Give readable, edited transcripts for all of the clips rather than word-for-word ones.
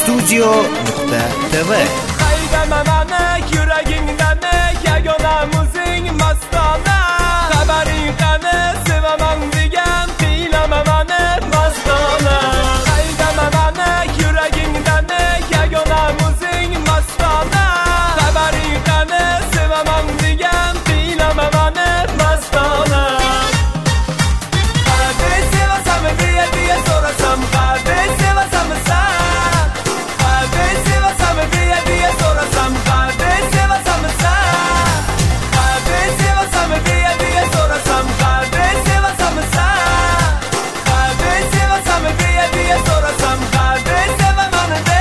tvstudio.tv Haydamamani yuragingdani yagona muzing mastona xabaring qani sevaman degan tinglamamani mastona Haydamamani yuragingdani yagona muzing mastona xabaring qani sevaman degan tinglamamani mastona Qade sevasam deya so'rasam qade sevasam san Qade sevasam deya so'rasam qade sevasam san Qade sevasam deya so'rasam qade sevasam san Qade sevasam deya so'rasam qade sevaman de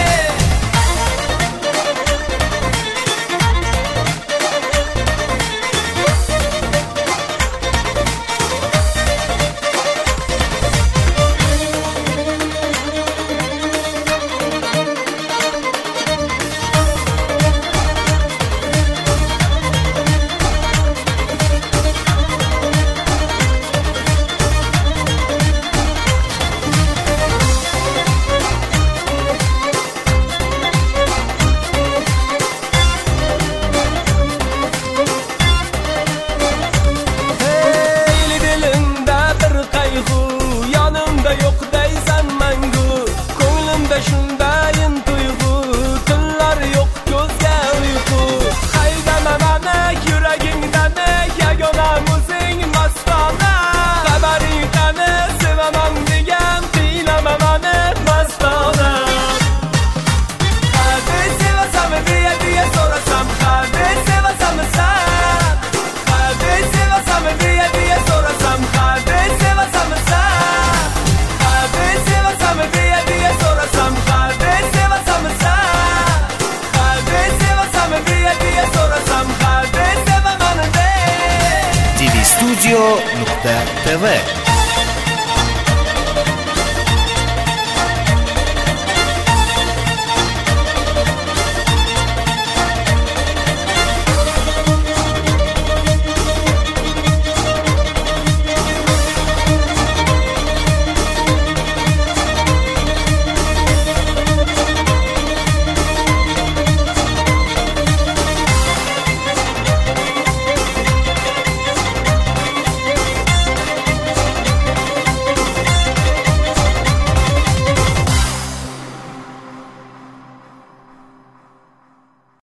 Yok deysen mengu Ko'nglimda shundayin tuyg'u Tunlar yo'q ko'zga uyqu Haydamamani yuragingdani yagona muzing mastona Xabaring qani sevaman degan tinglamamani mastona Qade sevasam deya so'rasam qade sevasam san Qade sevasam deya so'rasam qade sevasam san Qade sevasam deya so'rasam qade sevasam san Qade sevasam deya so'rasam qade sevaman de tvstudio.tv